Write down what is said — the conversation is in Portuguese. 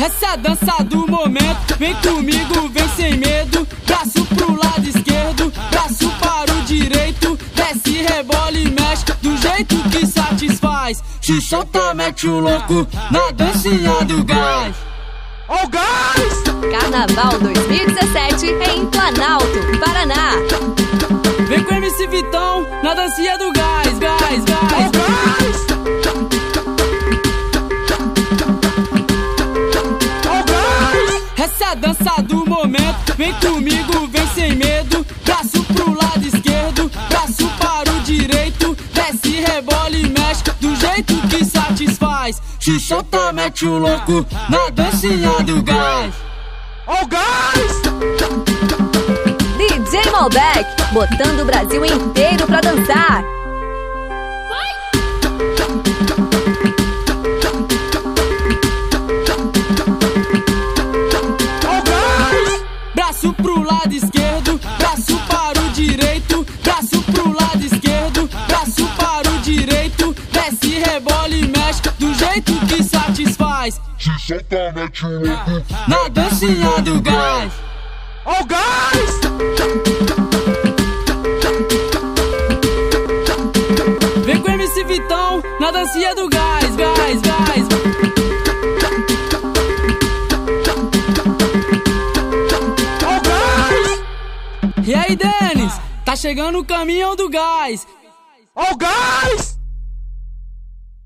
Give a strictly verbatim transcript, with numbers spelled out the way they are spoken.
Essa é a dança do momento, vem comigo, vem sem medo. Braço pro lado esquerdo, braço para o direito. Desce, rebola e mexe do jeito que satisfaz. Se solta, mete o louco na dancinha do gás. Oh, gás! Carnaval dois mil e dezessete em Planalto, Paraná. Vem com M C Vitão na dancinha do gás, gás, gás. Oh, gás! Oh, gás! Essa é a dança do momento, vem comigo, vem sem medo. Braço pro lado esquerdo, braço para o direito. Desce, rebola e mexe do jeito que satisfaz. Se solta, mete o louco na dancinha do gás. Oh, gás! D J Malbec, botando o Brasil inteiro pra dançar. Oh, gás! Braço pro lado esquerdo, braço para o direito. Braço pro lado esquerdo, braço para o direito. Desce, rebola e mexe do jeito que satisfaz. Se solta, mete o louco Na dancinha do gás. Oh, gás! Vem com M C Vitão na dancinha do gás, gás, gás. Oh, gás! E aí, Denis? Tá chegando o caminhão do gás. Oh, gás!